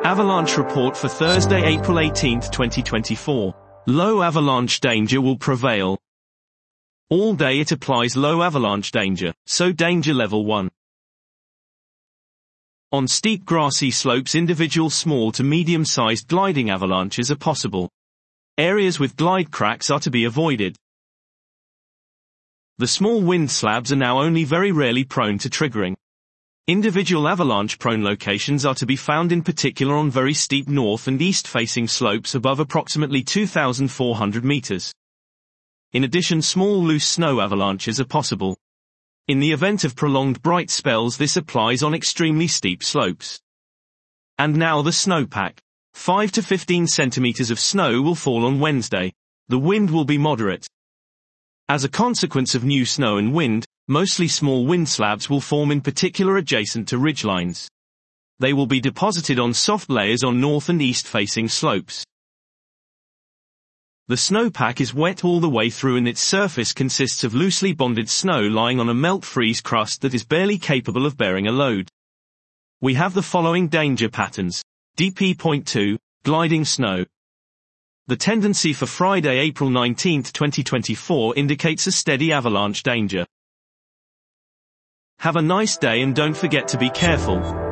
Avalanche report for Thursday, April 18, 2024. Low avalanche danger will prevail. All day it applies low avalanche danger, so danger level 1. On steep grassy slopes, individual small to medium-sized gliding avalanches are possible. Areas with glide cracks are to be avoided. The small wind slabs are now only very rarely prone to triggering. Individual avalanche-prone locations are to be found in particular on very steep north and east-facing slopes above approximately 2,400 meters. In addition, small loose snow avalanches are possible. In the event of prolonged bright spells, this applies on extremely steep slopes. And now the snowpack. 5 to 15 centimeters of snow will fall on Wednesday. The wind will be moderate. As a consequence of new snow and wind, mostly small wind slabs will form, in particular adjacent to ridgelines. They will be deposited on soft layers on north and east-facing slopes. The snowpack is wet all the way through and its surface consists of loosely bonded snow lying on a melt-freeze crust that is barely capable of bearing a load. We have the following danger patterns. DP.2, gliding snow. The tendency for Friday, April 19, 2024 indicates a steady avalanche danger. Have a nice day and don't forget to be careful.